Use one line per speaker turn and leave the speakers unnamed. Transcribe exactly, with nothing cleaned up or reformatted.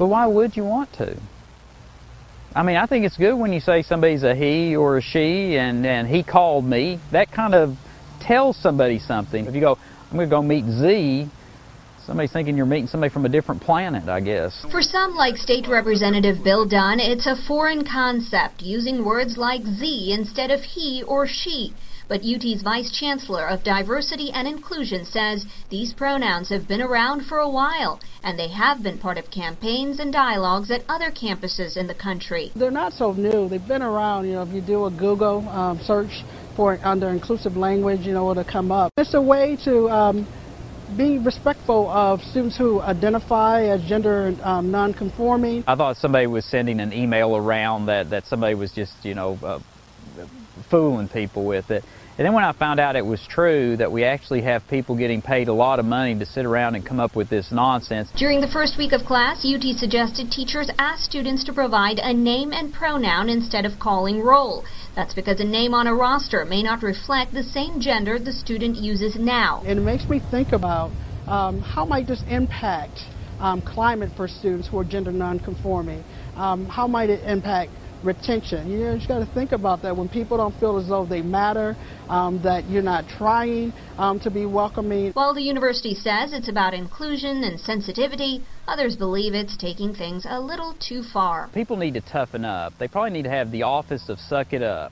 But why would you want to? I mean, I think it's good when you say somebody's a he or a she and, and he called me. That kind of tells somebody something. If you go, I'm going to go meet Z, somebody's thinking you're meeting somebody from a different planet, I guess.
For some, like State Representative Bill Dunn, it's a foreign concept, using words like Z instead of he or she. But U T's Vice Chancellor of Diversity and Inclusion says these pronouns have been around for a while, and they have been part of campaigns and dialogues at other campuses in the country.
They're not so new. They've been around. You know, if you do a Google um, search for under inclusive language, you know, it'll come up. It's a way to um, be respectful of students who identify as gender um, non-conforming.
I thought somebody was sending an email around that, that somebody was just, you know, uh, fooling people with it. And then when I found out it was true, that we actually have people getting paid a lot of money to sit around and come up with this nonsense.
During the first week of class, U T suggested teachers ask students to provide a name and pronoun instead of calling roll. That's because a name on a roster may not reflect the same gender the student uses now.
And it makes me think about um, how might this impact um, climate for students who are gender non-conforming? Um, how might it impact retention? You know, you got to think about that. When people don't feel as though they matter, um, that you're not trying um, to be welcoming.
While the university says it's about inclusion and sensitivity, others believe it's taking things a little too far.
People need to toughen up. They probably need to have the office of Suck It Up.